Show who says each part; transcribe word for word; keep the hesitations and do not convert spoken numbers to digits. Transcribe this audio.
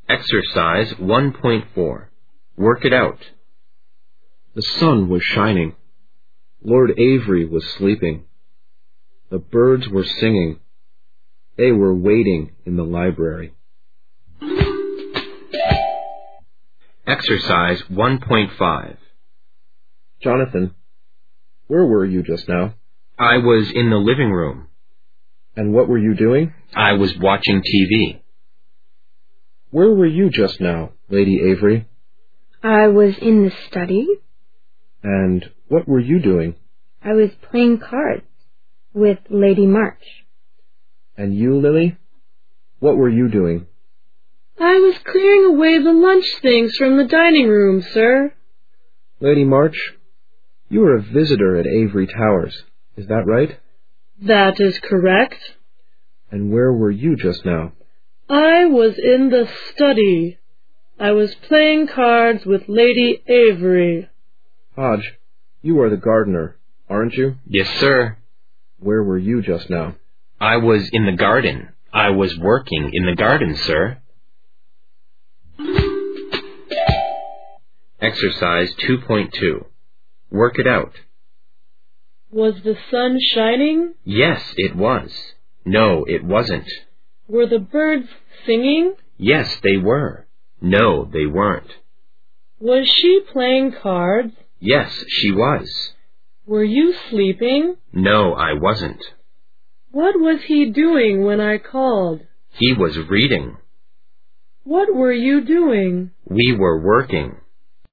Speaker 1: Exercise one point four. Work it out.
Speaker 2: The sun was shining. Lord Avery was sleeping. The birds were singing. They were waiting in the library.
Speaker 1: Exercise one point five.
Speaker 2: Jonathan, where were you just now?
Speaker 1: I was in the living room.
Speaker 2: And what were you doing?
Speaker 1: I was watching T V.
Speaker 2: Where were you just now, Lady Avery?
Speaker 3: I was in the study.
Speaker 2: And what were you doing?
Speaker 3: I was playing cards with Lady March.
Speaker 2: And you, Lily? What were you doing?
Speaker 4: I was clearing away the lunch things from the dining room, sir.
Speaker 2: Lady March, you are a visitor at Avery Towers. Is that right?
Speaker 4: That is correct.
Speaker 2: And where were you just now?
Speaker 4: I was in the study. I was playing cards with Lady Avery.
Speaker 2: Hodge, you are the gardener, aren't you?
Speaker 1: Yes, sir.
Speaker 2: Where were you just now?
Speaker 1: I was in the garden. I was working in the garden, sir. Exercise two point two. Work it out.
Speaker 4: Was the sun shining?
Speaker 1: Yes, it was. No, it wasn't.
Speaker 4: Were the birds singing?
Speaker 1: Yes, they were. No, they weren't.
Speaker 4: Was she playing cards?
Speaker 1: Yes, she was.
Speaker 4: Were you sleeping?
Speaker 1: No, I wasn't.
Speaker 4: What was he doing when I called?
Speaker 1: He was reading.
Speaker 4: What were you doing?
Speaker 1: We were working.